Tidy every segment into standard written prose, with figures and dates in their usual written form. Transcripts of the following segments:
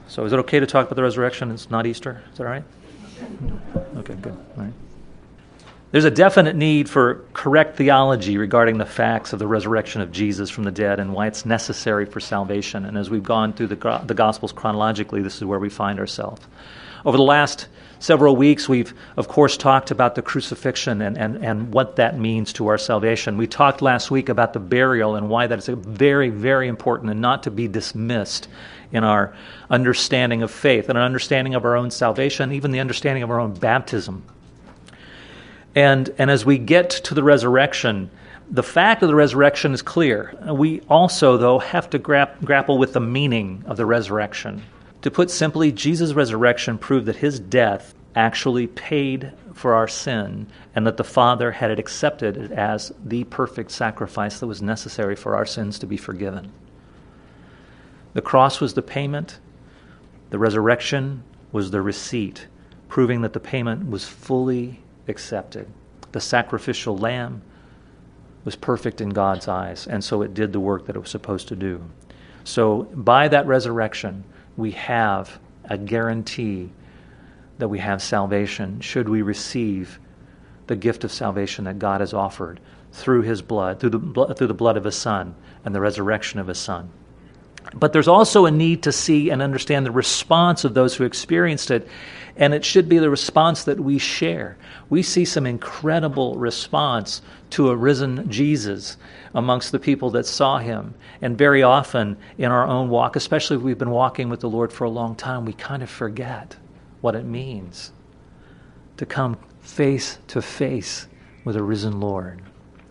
So is it okay to talk about the resurrection? It's not Easter. Is that all right? Okay, good. All right. There's a definite need for correct theology regarding the facts of the resurrection of Jesus from the dead and why it's necessary for salvation. And as we've gone through the Gospels chronologically, this is where we find ourselves. Over the last several weeks, we've, of course, talked about the crucifixion and what that means to our salvation. We talked last week about the burial and why that is very, very important and not to be dismissed in our understanding of faith and our understanding of our own salvation, even the understanding of our own baptism. And as we get to the resurrection, the fact of the resurrection is clear. We also, though, have to grapple with the meaning of the resurrection. To put simply, Jesus' resurrection proved that his death actually paid for our sin and that the Father had it accepted as the perfect sacrifice that was necessary for our sins to be forgiven. The cross was the payment. The resurrection was the receipt, proving that the payment was fully accepted. The sacrificial lamb was perfect in God's eyes, and so it did the work that it was supposed to do. So by that resurrection, we have a guarantee that we have salvation should we receive the gift of salvation that God has offered through his blood, through the blood of his Son and the resurrection of his Son. But there's also a need to see and understand the response of those who experienced it, and it should be the response that we share. We see some incredible response to a risen Jesus amongst the people that saw him. And very often in our own walk, especially if we've been walking with the Lord for a long time, we kind of forget what it means to come face to face with a risen Lord.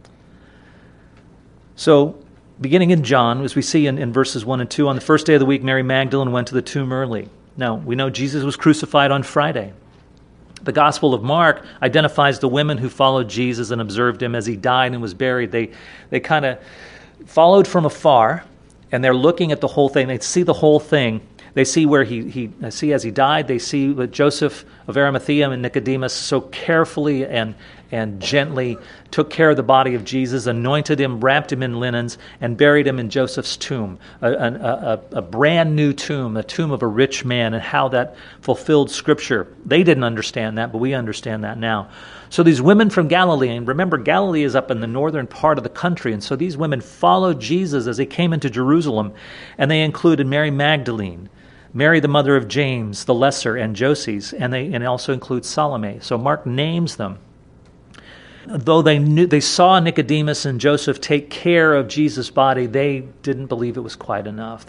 So, beginning in John, as we see in verses 1 and 2, on the first day of the week, Mary Magdalene went to the tomb early. Now, we know Jesus was crucified on Friday. The Gospel of Mark identifies the women who followed Jesus and observed him as he died and was buried. They kind of followed from afar, and they're looking at the whole thing. They see the whole thing. They see where he see as he died. They see what Joseph of Arimathea and Nicodemus so carefully and gently took care of the body of Jesus, anointed him, wrapped him in linens, and buried him in Joseph's tomb, a brand new tomb, a tomb of a rich man, and how that fulfilled Scripture. They didn't understand that, but we understand that now. So these women from Galilee, and remember, Galilee is up in the northern part of the country, and so these women followed Jesus as he came into Jerusalem, and they included Mary Magdalene, Mary, the mother of James the Lesser, and Joses, and it also includes Salome. So Mark names them. Though they saw Nicodemus and Joseph take care of Jesus' body, they didn't believe it was quite enough.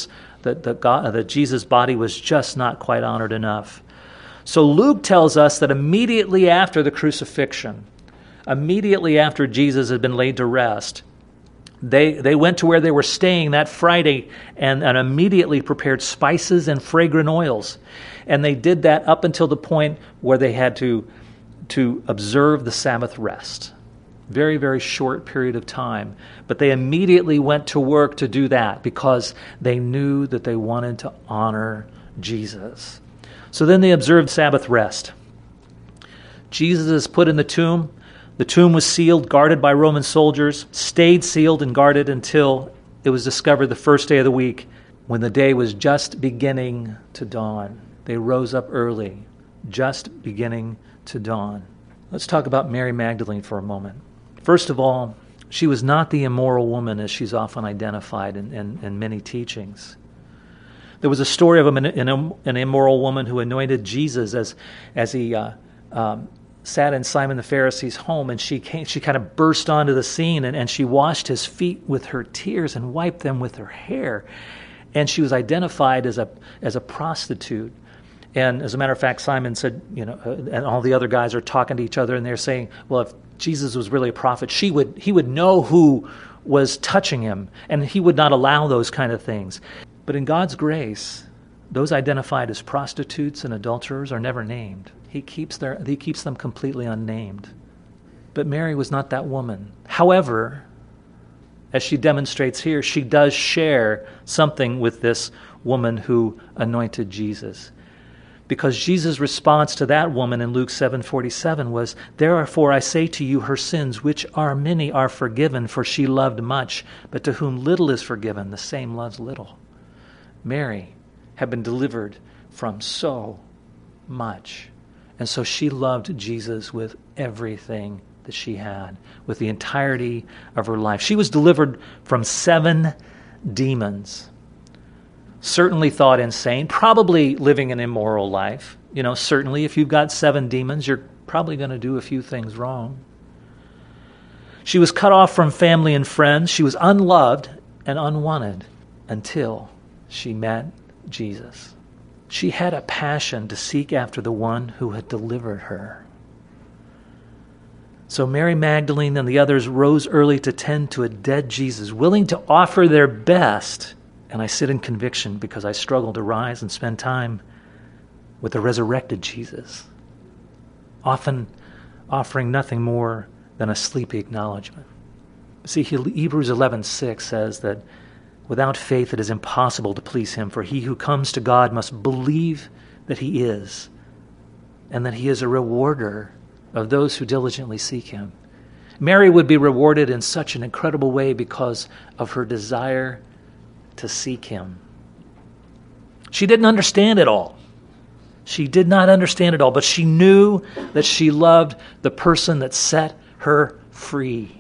That Jesus' body was just not quite honored enough. So Luke tells us that immediately after the crucifixion, immediately after Jesus had been laid to rest, they went to where they were staying that Friday and immediately prepared spices and fragrant oils. And they did that up until the point where they had to observe the Sabbath rest. Very, very short period of time. But they immediately went to work to do that because they knew that they wanted to honor Jesus. So then they observed Sabbath rest. Jesus is put in the tomb. The tomb was sealed, guarded by Roman soldiers, stayed sealed and guarded until it was discovered the first day of the week when the day was just beginning to dawn. They rose up early, just beginning to dawn. Let's talk about Mary Magdalene for a moment. First of all, she was not the immoral woman as she's often identified in many teachings. There was a story of an immoral woman who anointed Jesus as he sat in Simon the Pharisee's home, and she kind of burst onto the scene, and she washed his feet with her tears and wiped them with her hair. And she was identified as a prostitute. And as a matter of fact, Simon said, and all the other guys are talking to each other, and they're saying, well, if Jesus was really a prophet, he would know who was touching him, and he would not allow those kind of things. But in God's grace, those identified as prostitutes and adulterers are never named. He keeps them completely unnamed. But Mary was not that woman. However, as she demonstrates here, she does share something with this woman who anointed Jesus. Because Jesus' response to that woman in Luke 7:47 was, "Therefore I say to you, her sins, which are many, are forgiven, for she loved much. But to whom little is forgiven, the same loves little." Mary had been delivered from so much. And so she loved Jesus with everything that she had, with the entirety of her life. She was delivered from 7 demons. Certainly thought insane, probably living an immoral life. Certainly if you've got 7 demons, you're probably going to do a few things wrong. She was cut off from family and friends. She was unloved and unwanted until she met Jesus. She had a passion to seek after the one who had delivered her. So Mary Magdalene and the others rose early to tend to a dead Jesus, willing to offer their best. And I sit in conviction because I struggle to rise and spend time with the resurrected Jesus, often offering nothing more than a sleepy acknowledgement. See, Hebrews 11:6 says that without faith it is impossible to please him, for he who comes to God must believe that he is, and that he is a rewarder of those who diligently seek him. Mary would be rewarded in such an incredible way because of her desire to seek him. She didn't understand it all. She did not understand it all, but she knew that she loved the person that set her free.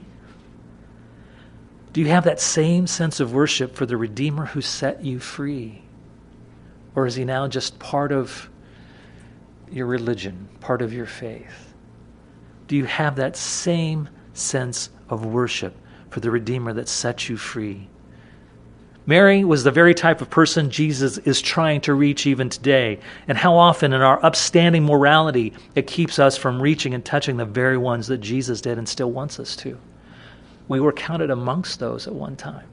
Do you have that same sense of worship for the Redeemer who set you free? Or is he now just part of your religion, part of your faith? Do you have that same sense of worship for the Redeemer that set you free? Mary was the very type of person Jesus is trying to reach even today. And how often in our upstanding morality it keeps us from reaching and touching the very ones that Jesus did and still wants us to. We were counted amongst those at one time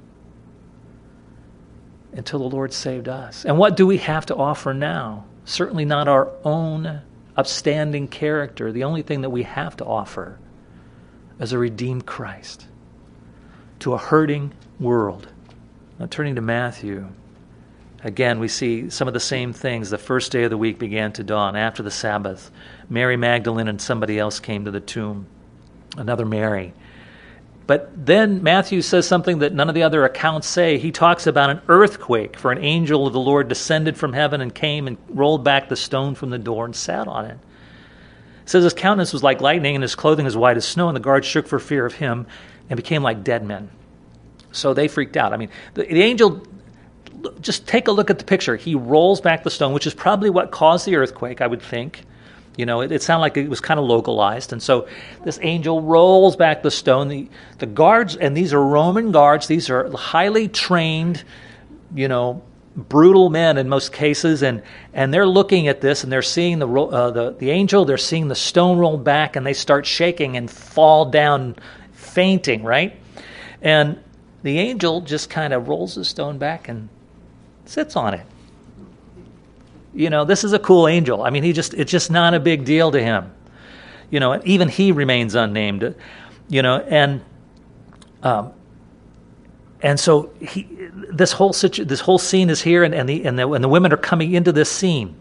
until the Lord saved us. And what do we have to offer now? Certainly not our own upstanding character. The only thing that we have to offer is a redeemed Christ to a hurting world. Now, turning to Matthew, again, we see some of the same things. The first day of the week began to dawn after the Sabbath. Mary Magdalene and somebody else came to the tomb, another Mary. But then Matthew says something that none of the other accounts say. He talks about an earthquake, for an angel of the Lord descended from heaven and came and rolled back the stone from the door and sat on it. It says his countenance was like lightning and his clothing as white as snow, and the guards shook for fear of him and became like dead men. So they freaked out. I mean, the angel, just take a look at the picture. He rolls back the stone, which is probably what caused the earthquake, I would think. It sounded like it was kind of localized. And so this angel rolls back the stone. The guards, and these are Roman guards, these are highly trained, brutal men in most cases. And they're looking at this and they're seeing the angel, they're seeing the stone roll back, and they start shaking and fall down fainting, right? And the angel just kind of rolls the stone back and sits on it. This is a cool angel. I mean, it's just not a big deal to him. Even he remains unnamed. And so this whole scene is here, and the women are coming into this scene.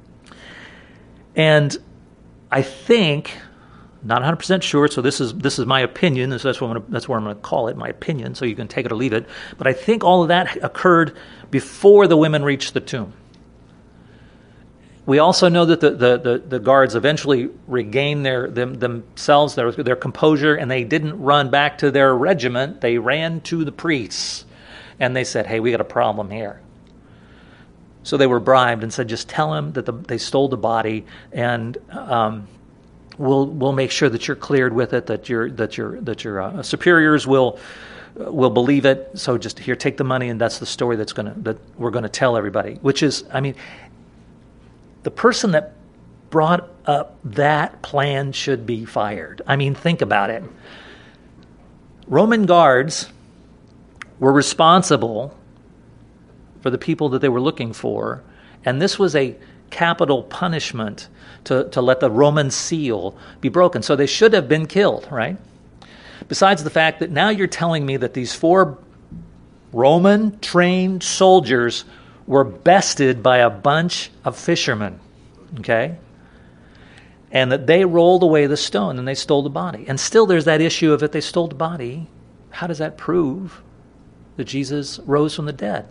And I think, not 100% sure, so this is my opinion. That's what I'm going to call it, my opinion. So you can take it or leave it. But I think all of that occurred before the women reached the tomb. We also know that the guards eventually regained themselves, their composure, and they didn't run back to their regiment. They ran to the priests, and they said, "Hey, we got a problem here." So they were bribed and said, "Just tell him that they stole the body, and we'll make sure that you're cleared with it. That your superiors will believe it. So just here, take the money, and that's the story that we're gonna tell everybody." Which is, I mean, the person that brought up that plan should be fired. I mean, think about it. Roman guards were responsible for the people that they were looking for, and this was a capital punishment to let the Roman seal be broken. So they should have been killed, right? Besides the fact that now you're telling me that these 4 Roman trained soldiers were bested by a bunch of fishermen, okay? And that they rolled away the stone and they stole the body. And still there's that issue of if they stole the body, how does that prove that Jesus rose from the dead?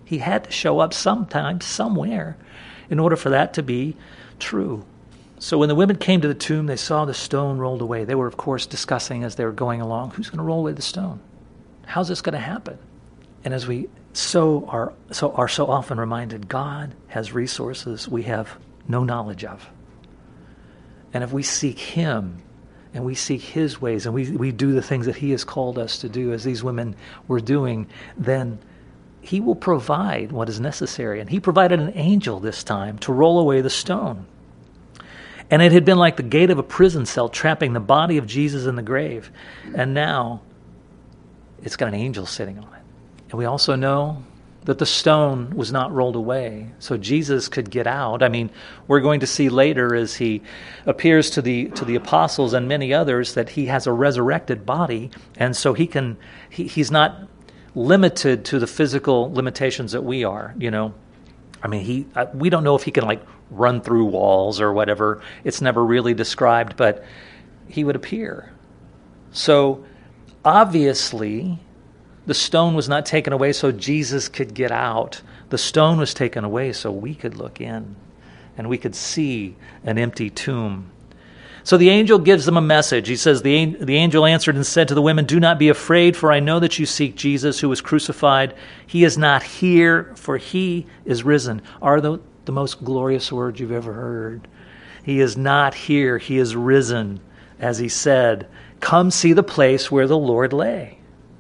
He had to show up sometime, somewhere, in order for that to be true. So when the women came to the tomb, they saw the stone rolled away. They were, of course, discussing as they were going along, who's going to roll away the stone? How's this going to happen? And as we are so often reminded, God has resources we have no knowledge of. And if we seek him and we seek his ways and we do the things that he has called us to do, as these women were doing, then he will provide what is necessary. And he provided an angel this time to roll away the stone. And it had been like the gate of a prison cell trapping the body of Jesus in the grave. And now it's got an angel sitting on it. And we also know that the stone was not rolled away, so Jesus could get out. I mean, we're going to see later as he appears to the apostles and many others that he has a resurrected body, and so he's not limited to the physical limitations that we are. I mean, we don't know if he can run through walls or whatever. It's never really described, but he would appear. So obviously, the stone was not taken away so Jesus could get out. The stone was taken away so we could look in and we could see an empty tomb. So the angel gives them a message. He says, the angel answered and said to the women, "Do not be afraid, for I know that you seek Jesus who was crucified. He is not here, for he is risen." Are the most glorious words you've ever heard. He is not here. He is risen. As he said, "Come see the place where the Lord lay."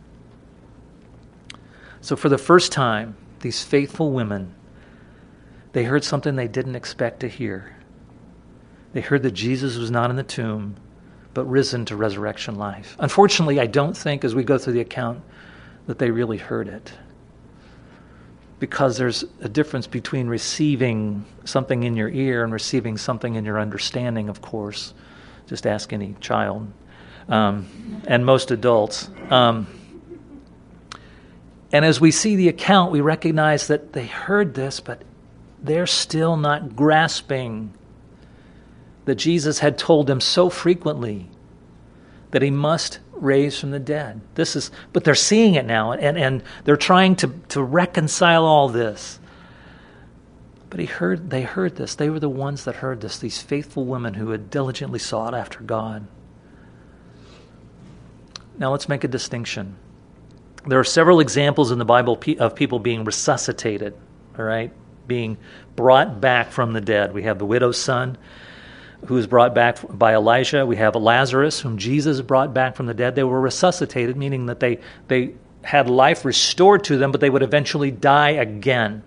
So for the first time, these faithful women, they heard something they didn't expect to hear. They heard that Jesus was not in the tomb, but risen to resurrection life. Unfortunately, I don't think as we go through the account that they really heard it. Because there's a difference between receiving something in your ear and receiving something in your understanding, of course. Just ask any child and most adults. And as we see the account, we recognize that they heard this, but they're still not grasping that Jesus had told them so frequently that he must raise from the dead. But they're seeing it now, and they're trying to reconcile all this. But they heard this. They were the ones that heard this, these faithful women who had diligently sought after God. Now let's make a distinction. There are several examples in the Bible of people being resuscitated, all right, being brought back from the dead. We have the widow's son, who was brought back by Elijah. We have Lazarus, whom Jesus brought back from the dead. They were resuscitated, meaning that they had life restored to them, but they would eventually die again.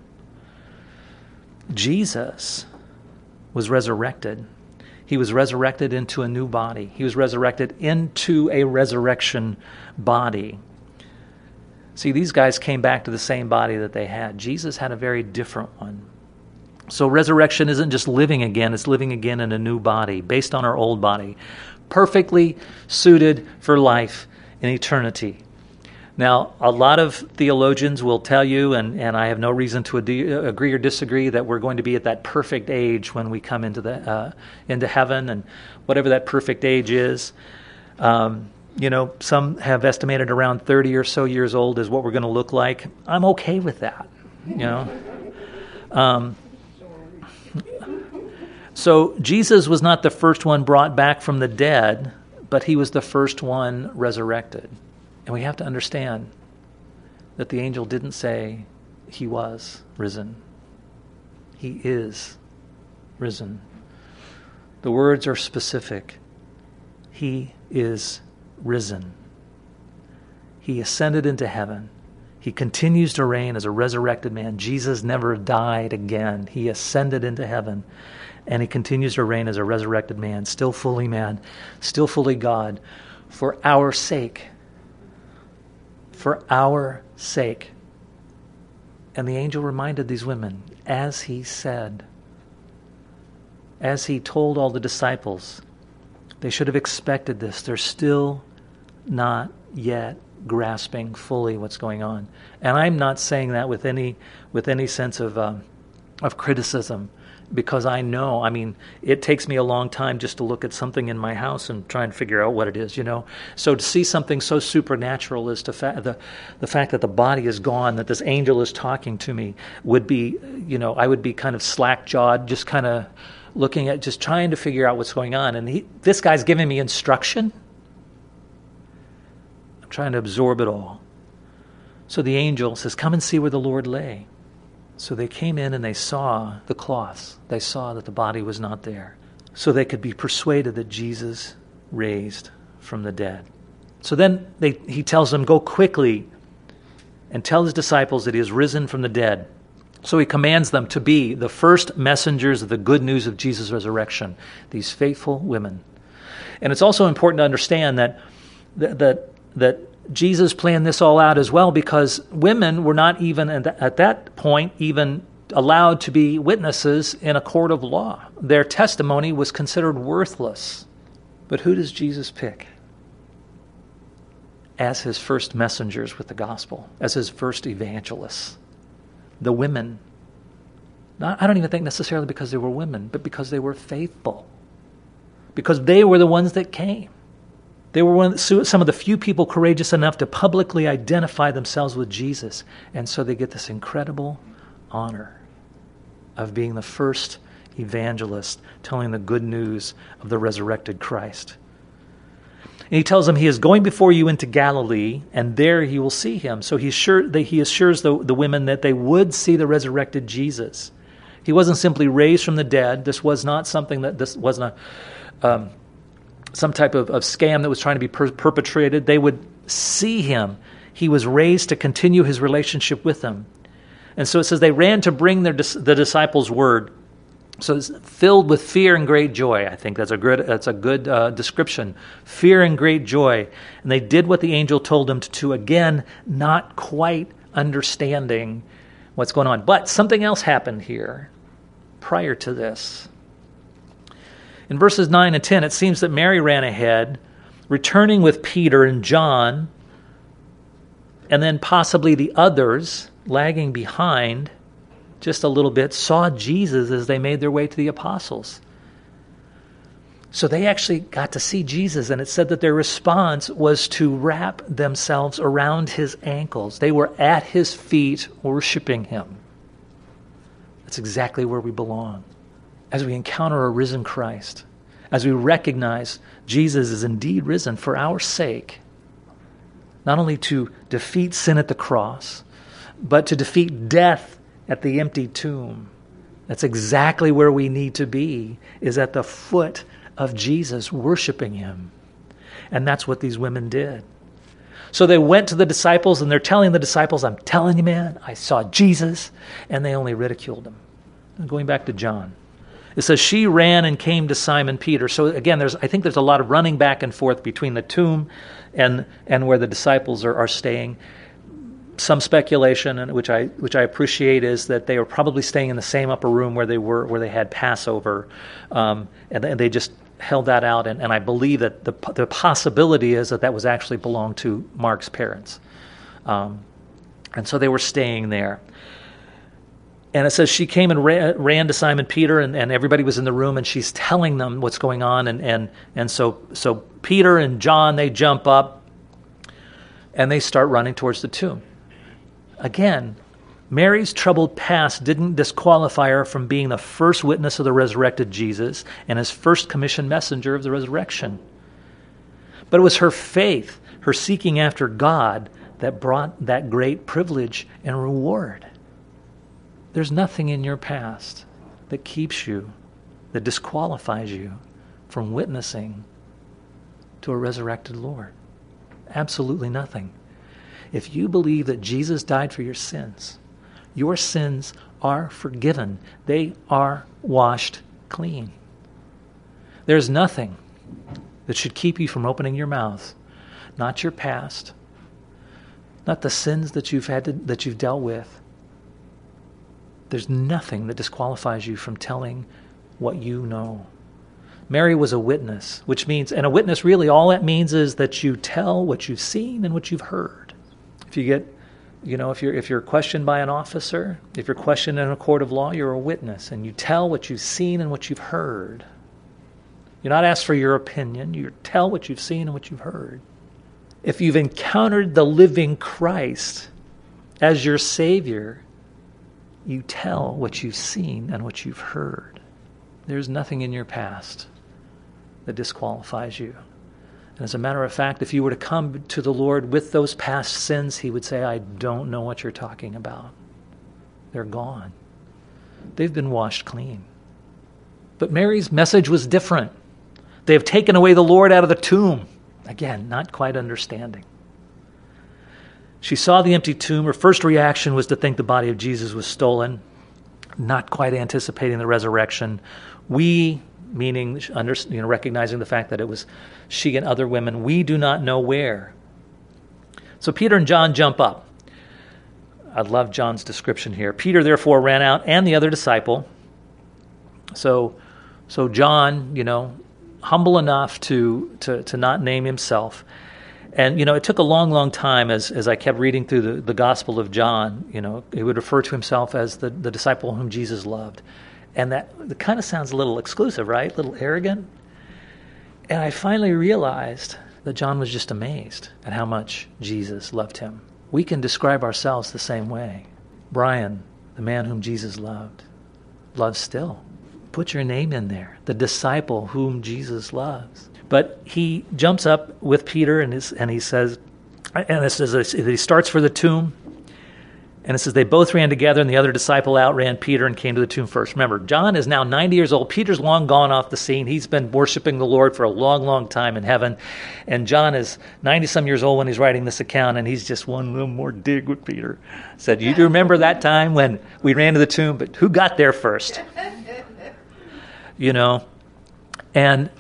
Jesus was resurrected. He was resurrected into a new body. He was resurrected into a resurrection body. See, these guys came back to the same body that they had. Jesus had a very different one. So resurrection isn't just living again, it's living again in a new body, based on our old body, perfectly suited for life in eternity. Now, a lot of theologians will tell you, and I have no reason to agree or disagree, that we're going to be at that perfect age when we come into heaven, and whatever that perfect age is. Some have estimated around 30 or so years old is what we're going to look like. I'm okay with that, So Jesus was not the first one brought back from the dead, but he was the first one resurrected. And we have to understand that the angel didn't say he was risen. He is risen. The words are specific. He is risen. He ascended into heaven. He continues to reign as a resurrected man. Jesus never died again. He ascended into heaven, and he continues to reign as a resurrected man, still fully man, still fully God, for our sake. For our sake. And the angel reminded these women, as he said, as he told all the disciples, they should have expected this. They're still not yet grasping fully what's going on. And I'm not saying that with any sense of criticism. because I know, it takes me a long time just to look at something in my house and try and figure out what it is, So to see something so supernatural as to the fact that the body is gone, that this angel is talking to me, would be, I would be kind of slack-jawed, just kind of looking at, just trying to figure out what's going on. And this guy's giving me instruction. I'm trying to absorb it all. So the angel says, come and see where the Lord lay. So they came in and they saw the cloths. They saw that the body was not there. So they could be persuaded that Jesus raised from the dead. So then he tells them, go quickly and tell his disciples that he has risen from the dead. So he commands them to be the first messengers of the good news of Jesus' resurrection, these faithful women. And it's also important to understand that Jesus planned this all out as well, because women were not even at that point even allowed to be witnesses in a court of law. Their testimony was considered worthless. But who does Jesus pick as his first messengers with the gospel, as his first evangelists? The women. I don't even think necessarily because they were women, but because they were faithful. Because they were the ones that came. They were some of the few people courageous enough to publicly identify themselves with Jesus. And so they get this incredible honor of being the first evangelist telling the good news of the resurrected Christ. And he tells them he is going before you into Galilee, and there you will see him. So he assures the women that they would see the resurrected Jesus. He wasn't simply raised from the dead. This was not something this wasn't some type of scam that was trying to be perpetrated. They would see him. He was raised to continue his relationship with them. And so it says they ran to bring the disciples word. So it's filled with fear and great joy. I think that's a good description. Fear and great joy. And they did what the angel told them to do. Again, not quite understanding what's going on. But something else happened here prior to this. In verses 9 and 10, it seems that Mary ran ahead, returning with Peter and John, and then possibly the others lagging behind just a little bit, saw Jesus as they made their way to the apostles. So they actually got to see Jesus, and it said that their response was to wrap themselves around his ankles. They were at his feet worshiping him. That's exactly where we belong. As we encounter a risen Christ, as we recognize Jesus is indeed risen for our sake, not only to defeat sin at the cross, but to defeat death at the empty tomb. That's exactly where we need to be, is at the foot of Jesus, worshiping him. And that's what these women did. So they went to the disciples, and they're telling the disciples, I'm telling you, man, I saw Jesus, and they only ridiculed him. Going back to John. It says, she ran and came to Simon Peter. So again, I think there's a lot of running back and forth between the tomb and where the disciples are staying. Some speculation, and which I appreciate, is that they were probably staying in the same upper room where they had Passover, and they just held that out. And I believe that the possibility is that was actually belonged to Mark's parents, and so they were staying there. And it says she came and ran to Simon Peter, and everybody was in the room, and she's telling them what's going on. And so Peter and John, they jump up, and they start running towards the tomb. Again, Mary's troubled past didn't disqualify her from being the first witness of the resurrected Jesus and his first commissioned messenger of the resurrection. But it was her faith, her seeking after God, that brought that great privilege and reward. There's nothing in your past that keeps you, that disqualifies you from witnessing to a resurrected Lord. Absolutely nothing. If you believe that Jesus died for your sins are forgiven. They are washed clean. There's nothing that should keep you from opening your mouth. Not your past, not the sins that you've dealt with. There's nothing that disqualifies you from telling what you know. Mary was a witness, which means, and a witness really all that means is that you tell what you've seen and what you've heard. If you get If you're questioned by an officer, if you're questioned in a court of law, you're a witness, and you tell what you've seen and what you've heard. You're not asked for your opinion. You tell what you've seen and what you've heard. If you've encountered the living Christ as your Savior, you tell what you've seen and what you've heard. There's nothing in your past that disqualifies you. And as a matter of fact, if you were to come to the Lord with those past sins, he would say, I don't know what you're talking about. They're gone. They've been washed clean. But Mary's message was different. They have taken away the Lord out of the tomb. Again, not quite understanding. She saw the empty tomb. Her first reaction was to think the body of Jesus was stolen, not quite anticipating the resurrection. We, meaning recognizing the fact that it was she and other women, we do not know where. So Peter and John jump up. I love John's description here. Peter therefore ran out, and the other disciple. So John, humble enough to not name himself. And, it took a long, long time as I kept reading through the Gospel of John, he would refer to himself as the disciple whom Jesus loved. And that kind of sounds a little exclusive, right? A little arrogant. And I finally realized that John was just amazed at how much Jesus loved him. We can describe ourselves the same way. Brian, the man whom Jesus loved, loves still. Put your name in there. The disciple whom Jesus loves. But he jumps up with Peter and he says, and it says he starts for the tomb. And it says they both ran together, and the other disciple outran Peter and came to the tomb first. Remember, John is now 90 years old. Peter's long gone off the scene. He's been worshiping the Lord for a long, long time in heaven. And John is 90-some years old when he's writing this account, and he's just one little more dig with Peter. Said, you remember that time when we ran to the tomb, but who got there first? And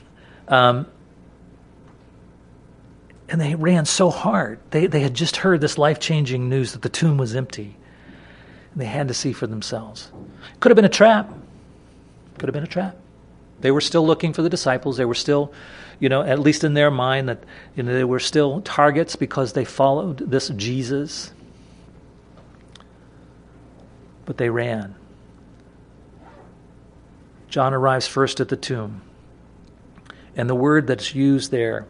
they ran so hard. They had just heard this life-changing news that the tomb was empty. And they had to see for themselves. Could have been a trap. Could have been a trap. They were still looking for the disciples. They were still, at least in their mind, that they were still targets because they followed this Jesus. But they ran. John arrives first at the tomb. And the word that's used there,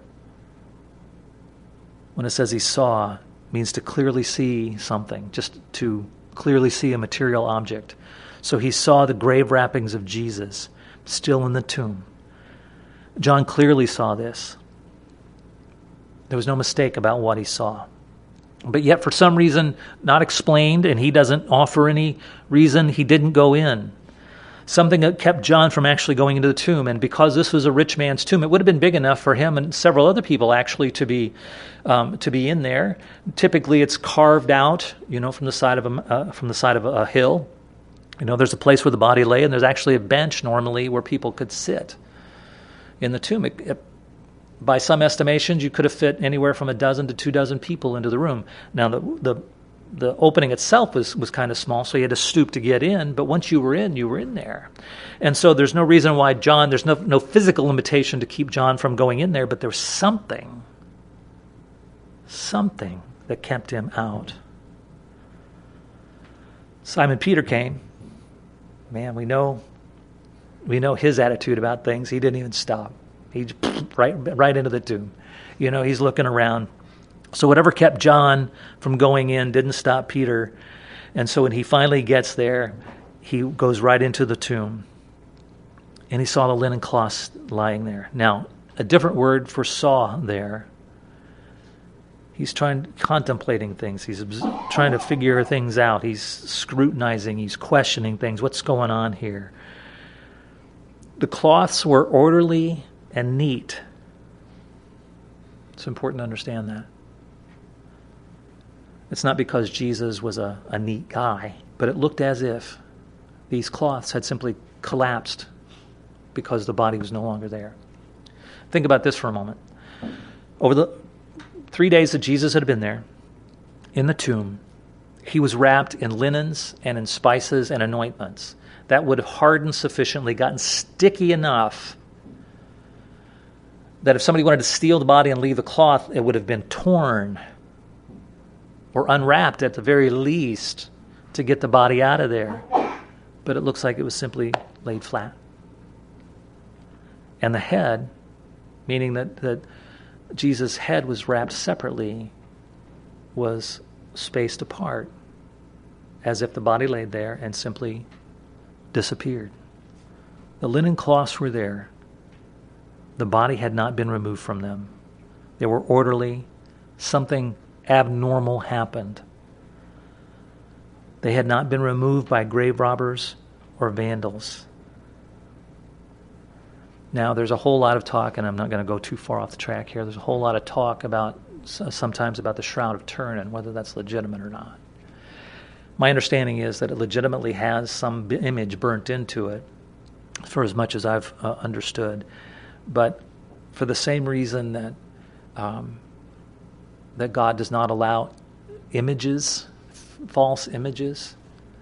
when it says he saw, means to clearly see something, just to clearly see a material object. So he saw the grave wrappings of Jesus still in the tomb. John clearly saw this. There was no mistake about what he saw. But yet, for some reason, not explained, and he doesn't offer any reason, he didn't go in. Something that kept John from actually going into the tomb. And because this was a rich man's tomb, it would have been big enough for him and several other people actually to be in there. Typically, it's carved out, from the side of a hill. There's a place where the body lay, and there's actually a bench normally where people could sit in the tomb. By some estimations, you could have fit anywhere from 12 to 24 people into the room. Now, the opening itself was kind of small, so you had to stoop to get in. But once you were in there. And so there's no reason why there's no physical limitation to keep John from going in there, but there was something that kept him out. Simon Peter came. Man, we know his attitude about things. He didn't even stop. He right into the tomb. He's looking around. So whatever kept John from going in didn't stop Peter. And so when he finally gets there, he goes right into the tomb. And he saw the linen cloths lying there. Now, a different word for saw there. He's contemplating things. He's trying to figure things out. He's scrutinizing. He's questioning things. What's going on here? The cloths were orderly and neat. It's important to understand that. It's not because Jesus was a neat guy, but it looked as if these cloths had simply collapsed because the body was no longer there. Think about this for a moment. Over the 3 days that Jesus had been there, in the tomb, he was wrapped in linens and in spices and anointments that would have hardened sufficiently, gotten sticky enough that if somebody wanted to steal the body and leave the cloth, it would have been torn or unwrapped at the very least to get the body out of there. But it looks like it was simply laid flat. And the head, meaning that Jesus' head was wrapped separately, was spaced apart, as if the body laid there and simply disappeared. The linen cloths were there. The body had not been removed from them. They were orderly. Something abnormal happened. They had not been removed by grave robbers or vandals. Now, there's a whole lot of talk, and I'm not going to go too far off the track here. There's a whole lot of talk sometimes about the Shroud of Turin and whether that's legitimate or not. My understanding is that it legitimately has some image burnt into it, for as much as I've understood. But for the same reason that that God does not allow images, false images,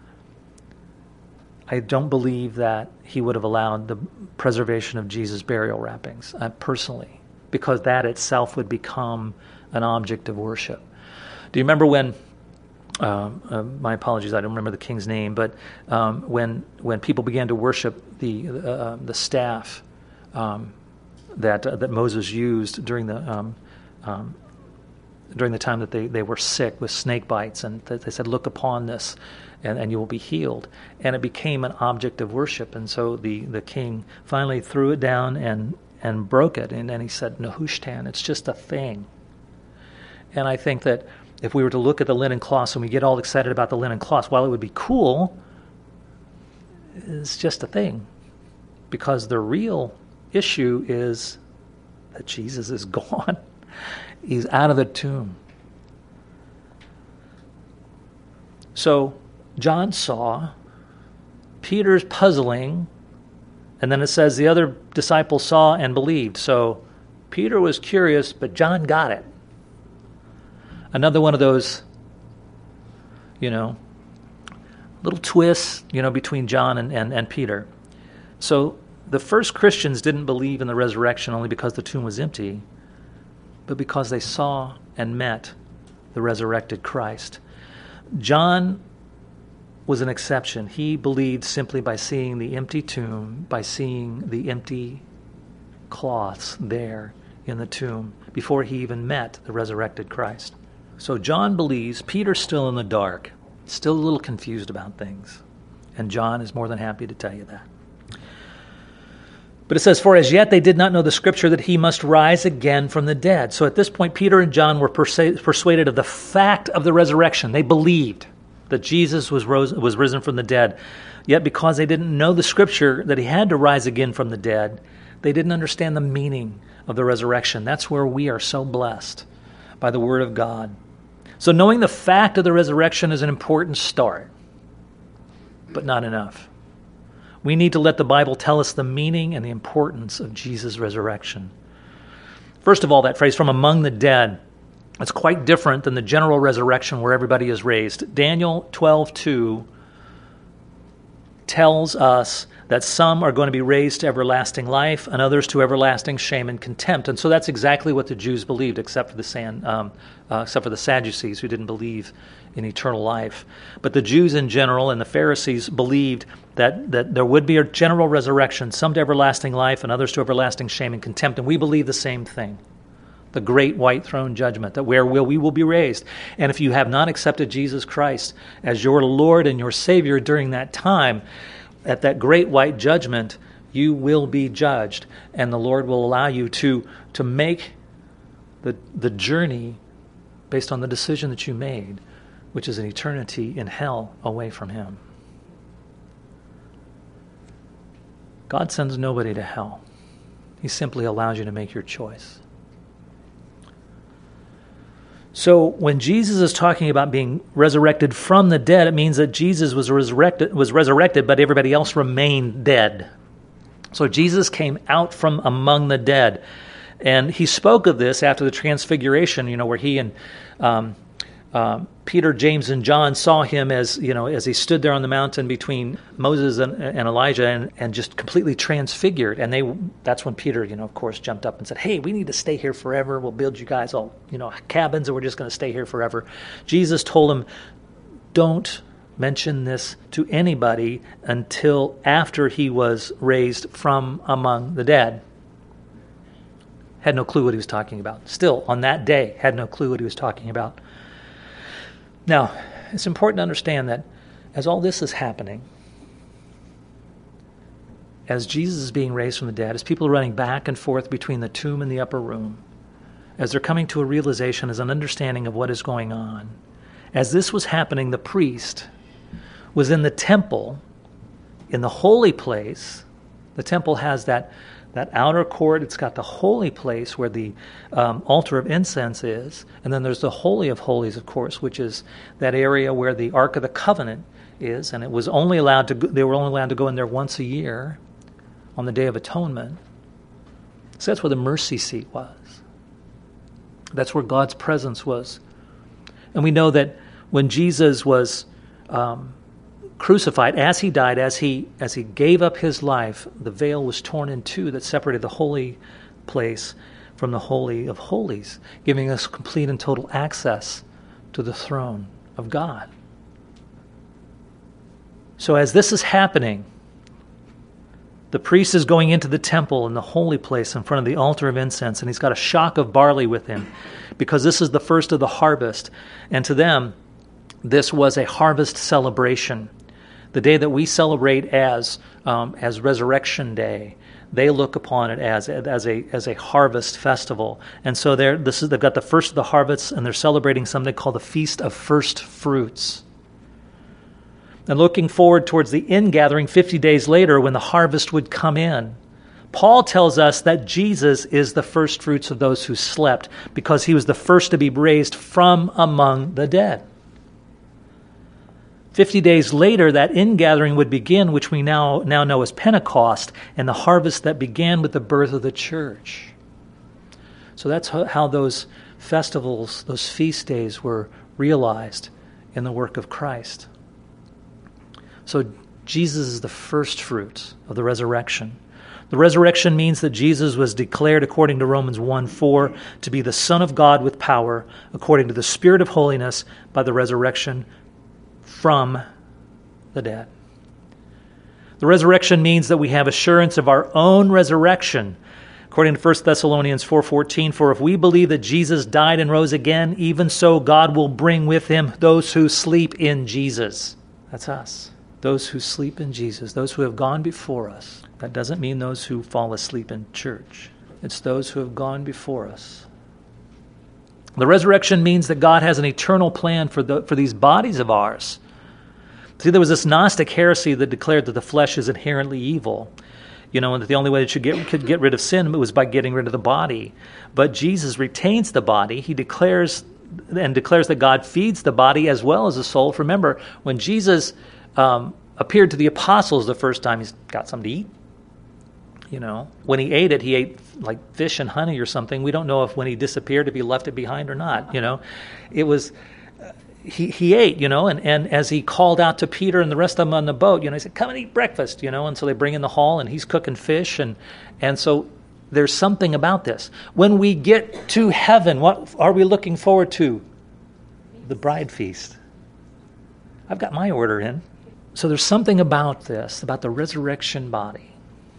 I don't believe that he would have allowed the preservation of Jesus' burial wrappings, personally, because that itself would become an object of worship. Do you remember when, my apologies, I don't remember the king's name, but when people began to worship the staff that Moses used during the time that they were sick with snake bites, and they said, "Look upon this, and you will be healed." And it became an object of worship. And so the king finally threw it down and broke it. And then he said, "Nehushtan, it's just a thing." And I think that if we were to look at the linen cloths and we get all excited about the linen cloths, while it would be cool, it's just a thing. Because the real issue is that Jesus is gone. He's out of the tomb. So John saw, Peter's puzzling, and then it says the other disciples saw and believed. So Peter was curious, but John got it. Another one of those, little twists, between John and Peter. So the first Christians didn't believe in the resurrection only because the tomb was empty, but because they saw and met the resurrected Christ. John was an exception. He believed simply by seeing the empty tomb, by seeing the empty cloths there in the tomb, before he even met the resurrected Christ. So John believes. Peter's still in the dark, still a little confused about things. And John is more than happy to tell you that. But it says, "For as yet they did not know the scripture that he must rise again from the dead." So at this point, Peter and John were persuaded of the fact of the resurrection. They believed that Jesus was risen from the dead. Yet because they didn't know the scripture that he had to rise again from the dead, they didn't understand the meaning of the resurrection. That's where we are so blessed by the word of God. So knowing the fact of the resurrection is an important start, but not enough. We need to let the Bible tell us the meaning and the importance of Jesus' resurrection. First of all, that phrase, "from among the dead," it's quite different than the general resurrection where everybody is raised. Daniel 12:2 tells us that some are going to be raised to everlasting life and others to everlasting shame and contempt. And so that's exactly what the Jews believed, except for the Sadducees, who didn't believe in eternal life. But the Jews in general and the Pharisees believed that there would be a general resurrection, some to everlasting life and others to everlasting shame and contempt. And we believe the same thing, the great white throne judgment, that we will be raised. And if you have not accepted Jesus Christ as your Lord and your Savior during that time, at that great white judgment, you will be judged. And the Lord will allow you to make the journey based on the decision that you made, which is an eternity in hell away from him. God sends nobody to hell. He simply allows you to make your choice. So when Jesus is talking about being resurrected from the dead, it means that Jesus was resurrected, but everybody else remained dead. So Jesus came out from among the dead. And he spoke of this after the transfiguration, where he and Peter, James, and John saw him as he stood there on the mountain between Moses and Elijah, and just completely transfigured. And that's when Peter, of course, jumped up and said, "Hey, we need to stay here forever. We'll build you guys all, cabins, and we're just going to stay here forever." Jesus told him, "Don't mention this to anybody until after he was raised from among the dead." Had no clue what he was talking about. Still, on that day, had no clue what he was talking about. Now, it's important to understand that as all this is happening, as Jesus is being raised from the dead, as people are running back and forth between the tomb and the upper room, as they're coming to a realization, as an understanding of what is going on, as this was happening, the priest was in the temple, in the holy place. The temple has that outer court. It's got the holy place where the altar of incense is. And then there's the Holy of Holies, of course, which is that area where the Ark of the Covenant is. And they were only allowed to go in there once a year on the Day of Atonement. So that's where the mercy seat was. That's where God's presence was. And we know that when Jesus was crucified, as he died, as he gave up his life, the veil was torn in two that separated the holy place from the Holy of Holies, giving us complete and total access to the throne of God. So as this is happening, the priest is going into the temple in the holy place in front of the altar of incense, and he's got a shock of barley with him because this is the first of the harvest. And to them, this was a harvest celebration. The day that we celebrate as Resurrection Day, they look upon it as a harvest festival. And so they've got the first of the harvests, and they're celebrating something called the Feast of First Fruits. And looking forward towards the ingathering 50 days later when the harvest would come in, Paul tells us that Jesus is the first fruits of those who slept because he was the first to be raised from among the dead. 50 days later, that ingathering would begin, which we now know as Pentecost, and the harvest that began with the birth of the church. So that's how those festivals, those feast days were realized in the work of Christ. So Jesus is the first fruit of the resurrection. The resurrection means that Jesus was declared, according to Romans 1:4, to be the Son of God with power, according to the Spirit of holiness, by the resurrection from the dead. The resurrection means that we have assurance of our own resurrection. According to 1 Thessalonians 4:14, for if we believe that Jesus died and rose again, even so God will bring with him those who sleep in Jesus. That's us. Those who sleep in Jesus, those who have gone before us. That doesn't mean those who fall asleep in church. It's those who have gone before us. The resurrection means that God has an eternal plan for these bodies of ours. See, there was this Gnostic heresy that declared that the flesh is inherently evil, and that the only way it could get rid of sin was by getting rid of the body. But Jesus retains the body. He declares that God feeds the body as well as the soul. Remember, when Jesus appeared to the apostles the first time, he's got something to eat. When he ate like fish and honey or something. We don't know if when he disappeared, if he left it behind or not. It was, he ate, and as he called out to Peter and the rest of them on the boat, he said, come and eat breakfast, and so they bring in the hall and he's cooking fish. And so there's something about this. When we get to heaven, what are we looking forward to? The bride feast. I've got my order in. So there's something about this, about the resurrection body.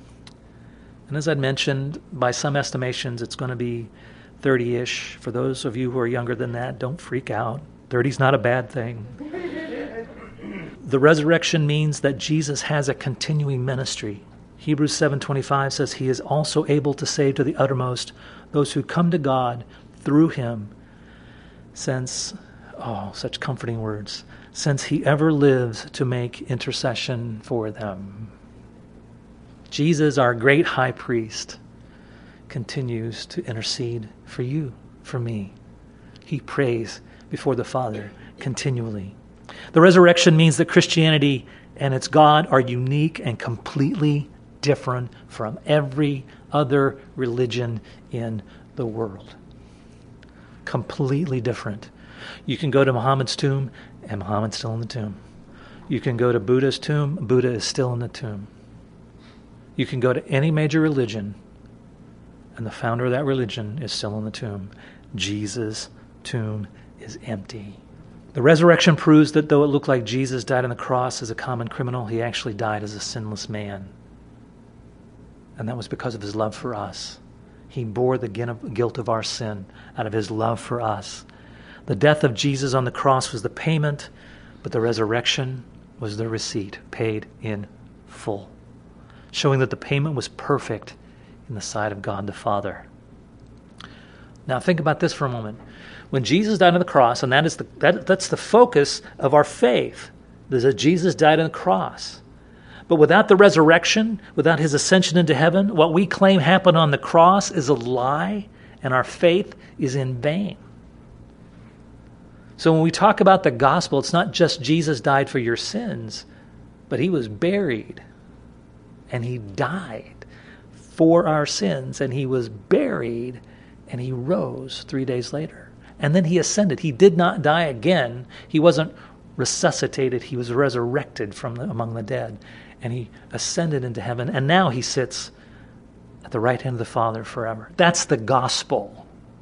And as I'd mentioned, by some estimations, it's going to be 30-ish. For those of you who are younger than that, don't freak out. 30's not a bad thing. The resurrection means that Jesus has a continuing ministry. Hebrews 7:25 says he is also able to save to the uttermost those who come to God through him, since, such comforting words, since he ever lives to make intercession for them. Jesus, our great high priest, continues to intercede for you, for me. He prays before the Father continually. The resurrection means that Christianity and its God are unique and completely different from every other religion in the world. Completely different. You can go to Muhammad's tomb, and Muhammad's still in the tomb. You can go to Buddha's tomb, Buddha is still in the tomb. You can go to any major religion, and the founder of that religion is still in the tomb. Jesus' tomb is empty. The resurrection proves that though it looked like Jesus died on the cross as a common criminal, he actually died as a sinless man. And that was because of his love for us. He bore the guilt of our sin out of his love for us. The death of Jesus on the cross was the payment, but the resurrection was the receipt, paid in full, showing that the payment was perfect in the sight of God the Father. Now think about this for a moment. When Jesus died on the cross, and that's the focus of our faith, is that Jesus died on the cross. But without the resurrection, without his ascension into heaven, what we claim happened on the cross is a lie, and our faith is in vain. So when we talk about the gospel, it's not just Jesus died for your sins, but he was buried, and he died for our sins, and he was buried, and he rose 3 days later. And then he ascended. He did not die again. He wasn't resuscitated. He was resurrected from among the dead. And he ascended into heaven. And now he sits at the right hand of the Father forever. That's the gospel.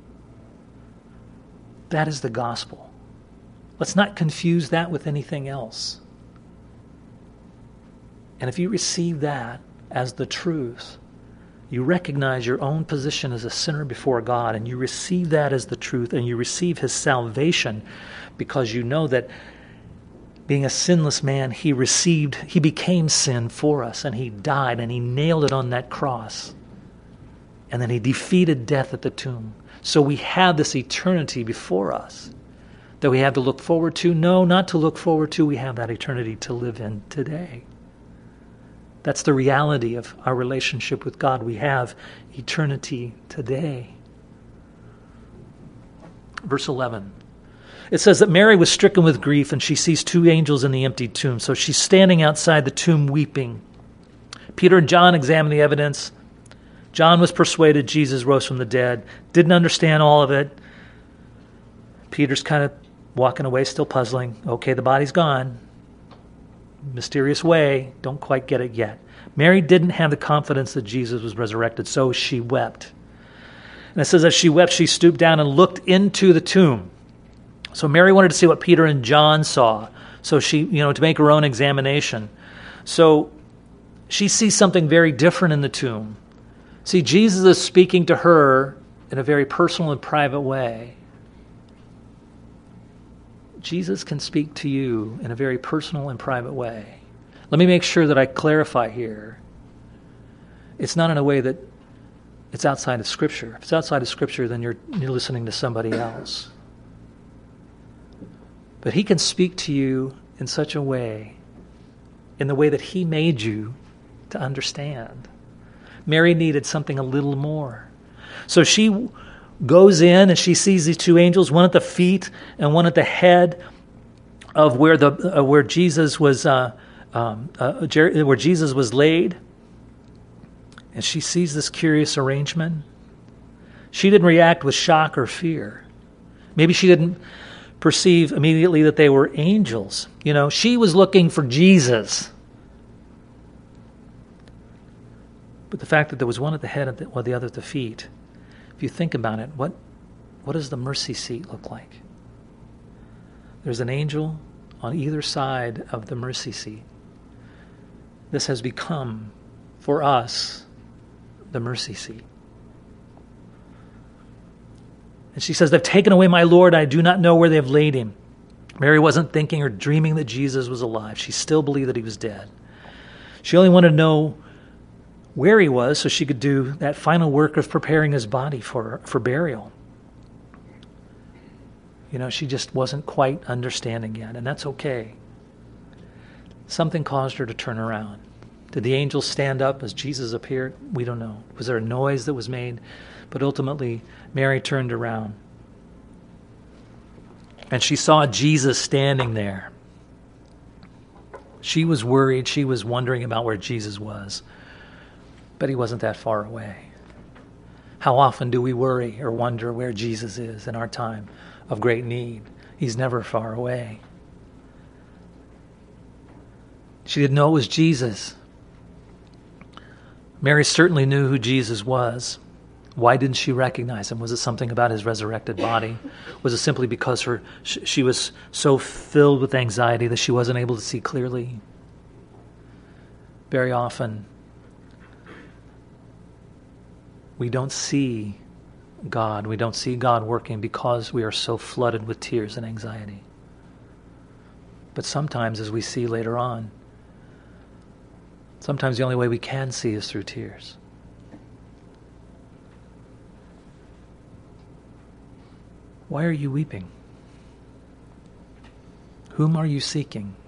That is the gospel. Let's not confuse that with anything else. And if you receive that as the truth, you recognize your own position as a sinner before God, and you receive that as the truth, and you receive his salvation because you know that being a sinless man, he became sin for us, and he died, and he nailed it on that cross. And then he defeated death at the tomb. So we have this eternity before us that we have to look forward to. No, not to look forward to. We have that eternity to live in today. That's the reality of our relationship with God. We have eternity today. Verse 11. It says that Mary was stricken with grief, and she sees two angels in the empty tomb. So she's standing outside the tomb weeping. Peter and John examine the evidence. John was persuaded Jesus rose from the dead. Didn't understand all of it. Peter's kind of walking away, still puzzling. Okay, the body's gone. Mysterious way, don't quite get it yet. Mary didn't have the confidence that Jesus was resurrected, so she wept. And it says as she wept, she stooped down and looked into the tomb. So Mary wanted to see what Peter and John saw. So she, to make her own examination. So she sees something very different in the tomb. See, Jesus is speaking to her in a very personal and private way. Jesus can speak to you in a very personal and private way. Let me make sure that I clarify here. It's not in a way that it's outside of Scripture. If it's outside of Scripture, then you're listening to somebody else. But he can speak to you in such a way, in the way that he made you to understand. Mary needed something a little more. So she goes in and she sees these two angels, one at the feet and one at the head of where Jesus was laid. And she sees this curious arrangement. She didn't react with shock or fear. Maybe she didn't perceive immediately that they were angels. She was looking for Jesus. But the fact that there was one at the head while the other at the feet, if you think about it, what does the mercy seat look like? There's an angel on either side of the mercy seat. This has become, for us, the mercy seat. And she says, "They've taken away my Lord. I do not know where they've laid him." Mary wasn't thinking or dreaming that Jesus was alive. She still believed that he was dead. She only wanted to know where he was so she could do that final work of preparing his body for burial. She just wasn't quite understanding yet, and that's okay. Something caused her to turn around. Did the angels stand up as Jesus appeared? We don't know. Was there a noise that was made? But ultimately, Mary turned around. And she saw Jesus standing there. She was worried. She was wondering about where Jesus was. But he wasn't that far away. How often do we worry or wonder where Jesus is in our time of great need? He's never far away. She didn't know it was Jesus. Mary certainly knew who Jesus was. Why didn't she recognize him? Was it something about his resurrected body? Was it simply because she was so filled with anxiety that she wasn't able to see clearly? Very often, we don't see God. We don't see God working because we are so flooded with tears and anxiety. But sometimes, as we see later on, sometimes the only way we can see is through tears. Why are you weeping? Whom are you seeking?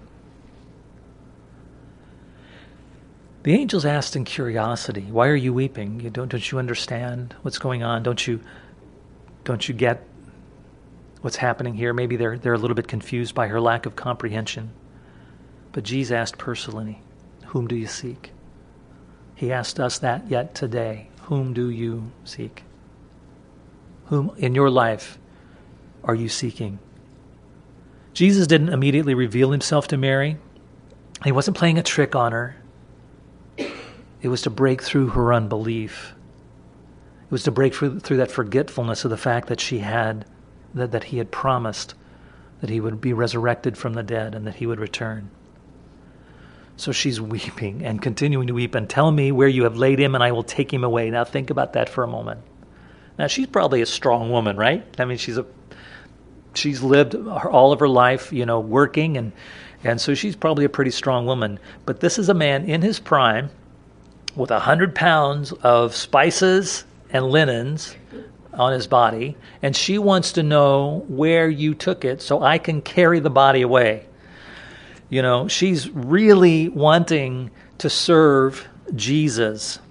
The angels asked in curiosity, why are you weeping? Don't you understand what's going on? Don't you get what's happening here? Maybe they're a little bit confused by her lack of comprehension. But Jesus asked personally, whom do you seek? He asked us that yet today. Whom do you seek? Whom in your life are you seeking? Jesus didn't immediately reveal himself to Mary. He wasn't playing a trick on her. It was to break through her unbelief. It was to break through that forgetfulness of the fact that she had, that he had promised that he would be resurrected from the dead and that he would return. So she's weeping and continuing to weep, and tell me where you have laid him and I will take him away. Now think about that for a moment. Now she's probably a strong woman, right? I mean, she's lived all of her life, working, and so she's probably a pretty strong woman. But this is a man in his prime with 100 pounds of spices and linens on his body, and she wants to know where you took it so I can carry the body away. She's really wanting to serve Jesus.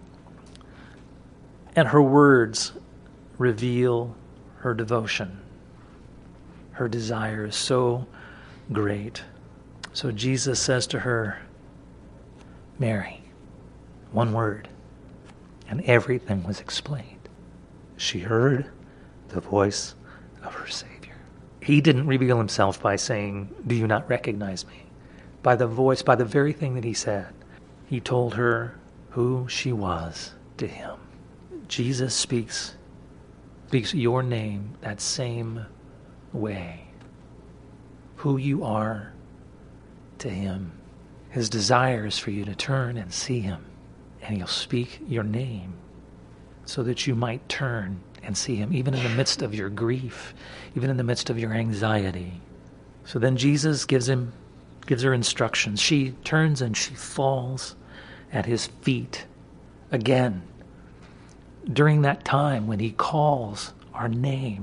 And her words reveal her devotion. Her desire is so great. So Jesus says to her, Mary, one word, and everything was explained. She heard the voice of her Savior. He didn't reveal himself by saying, do you not recognize me? By the voice, by the very thing that he said. He told her who she was to him. Jesus speaks your name that same way. Who you are to him. His desire is for you to turn and see him. And he'll speak your name so that you might turn and see him, even in the midst of your grief, even in the midst of your anxiety. So then Jesus gives her instructions. She turns and she falls at his feet again. During that time when he calls our name,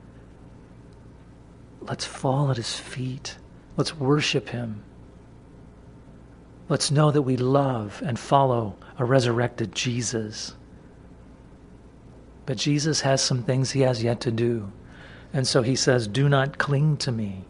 let's fall at his feet. Let's worship him. Let's know that we love and follow a resurrected Jesus. But Jesus has some things he has yet to do. And so he says, do not cling to me.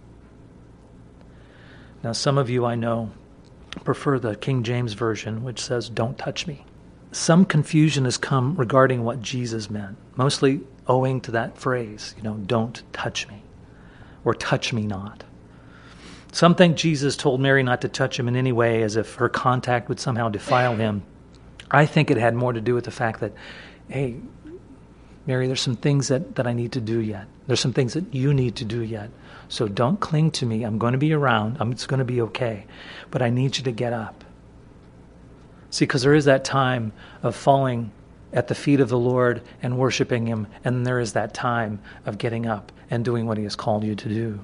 Now, some of you I know prefer the King James Version, which says, don't touch me. Some confusion has come regarding what Jesus meant, mostly owing to that phrase, don't touch me, or touch me not. Some think Jesus told Mary not to touch him in any way, as if her contact would somehow defile him. I think it had more to do with the fact that, hey, Mary, there's some things that I need to do yet. There's some things that you need to do yet. So don't cling to me. I'm going to be around. It's going to be okay. But I need you to get up. See, because there is that time of falling at the feet of the Lord and worshiping him. And there is that time of getting up and doing what he has called you to do.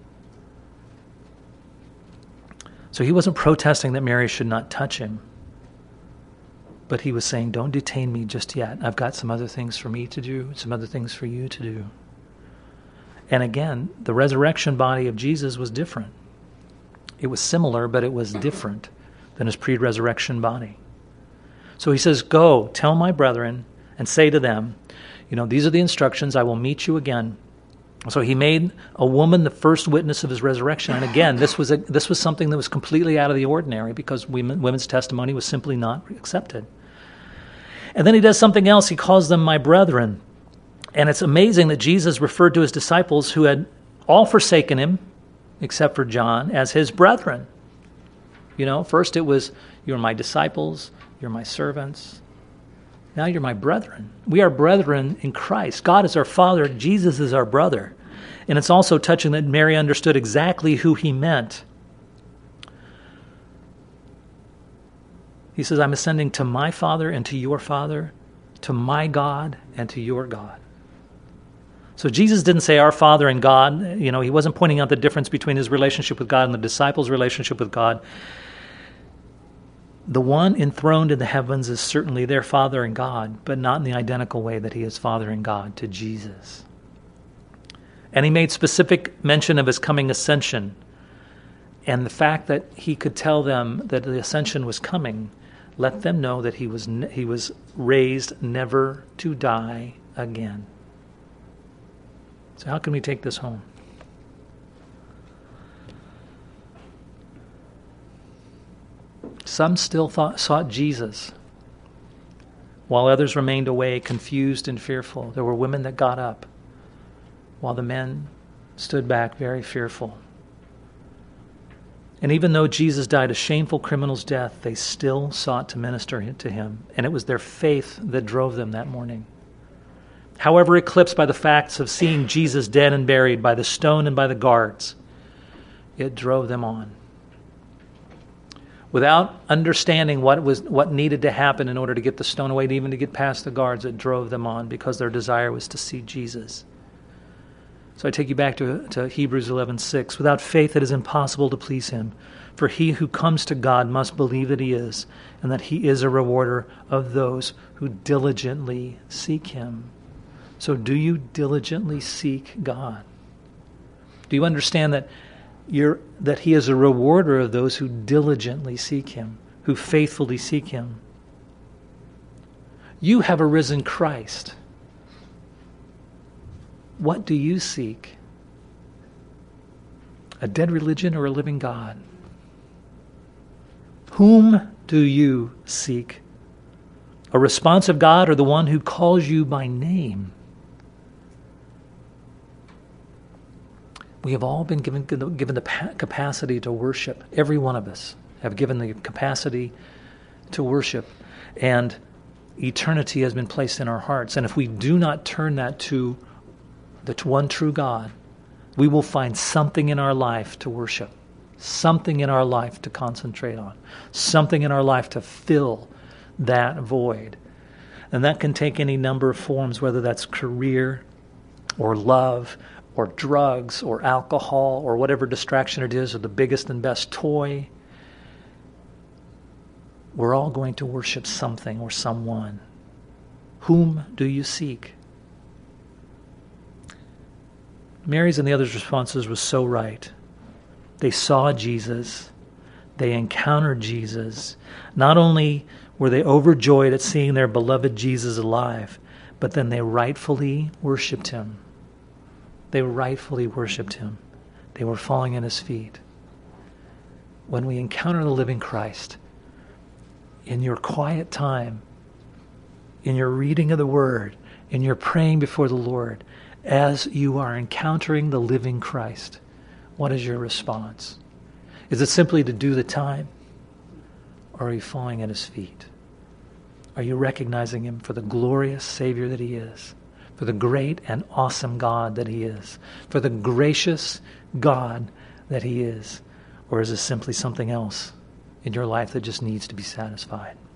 So he wasn't protesting that Mary should not touch him. But he was saying, don't detain me just yet. I've got some other things for me to do, some other things for you to do. And again, the resurrection body of Jesus was different. It was similar, but it was different than his pre-resurrection body. So he says, go, tell my brethren and say to them, these are the instructions. I will meet you again. So he made a woman the first witness of his resurrection. And again, this was something that was completely out of the ordinary because women's testimony was simply not accepted. And then he does something else. He calls them my brethren. And it's amazing that Jesus referred to his disciples who had all forsaken him, except for John, as his brethren. First it was, you're my disciples, you're my servants. Now you're my brethren. We are brethren in Christ. God is our Father. Jesus is our brother. And it's also touching that Mary understood exactly who he meant. He says, I'm ascending to my Father and to your Father, to my God and to your God. So Jesus didn't say our Father and God. He wasn't pointing out the difference between his relationship with God and the disciples' relationship with God. The one enthroned in the heavens is certainly their Father and God, but not in the identical way that he is Father and God to Jesus. And he made specific mention of his coming ascension. And the fact that he could tell them that the ascension was coming let them know that he was raised never to die again. So how can we take this home? Some still sought Jesus, while others remained away, confused and fearful. There were women that got up, while the men stood back very fearful. And even though Jesus died a shameful criminal's death, they still sought to minister to him. And it was their faith that drove them that morning. However eclipsed by the facts of seeing Jesus dead and buried by the stone and by the guards, it drove them on. Without understanding what needed to happen in order to get the stone away, and even to get past the guards, it drove them on because their desire was to see Jesus. So I take you back to Hebrews 11:6. Without faith it is impossible to please him. For he who comes to God must believe that he is, and that he is a rewarder of those who diligently seek him. So do you diligently seek God? Do you understand that he is a rewarder of those who diligently seek him, who faithfully seek him? You have a risen Christ. What do you seek? A dead religion or a living God? Whom do you seek? A responsive God or the one who calls you by name? We have all been given the capacity to worship. Every one of us have given the capacity to worship. And eternity has been placed in our hearts. And if we do not turn that to the one true God, we will find something in our life to worship, something in our life to concentrate on, something in our life to fill that void. And that can take any number of forms, whether that's career or love or drugs or alcohol or whatever distraction it is, or the biggest and best toy. We're all going to worship something or someone. Whom do you seek? Mary's and the others' responses was so right. They saw Jesus. They encountered Jesus. Not only were they overjoyed at seeing their beloved Jesus alive, but then they rightfully worshiped him. They rightfully worshiped him. They were falling at his feet. When we encounter the living Christ, in your quiet time, in your reading of the Word, in your praying before the Lord, as you are encountering the living Christ, what is your response? Is it simply to do the time? Or are you falling at his feet? Are you recognizing him for the glorious Savior that he is? For the great and awesome God that he is? For the gracious God that he is? Or is it simply something else in your life that just needs to be satisfied?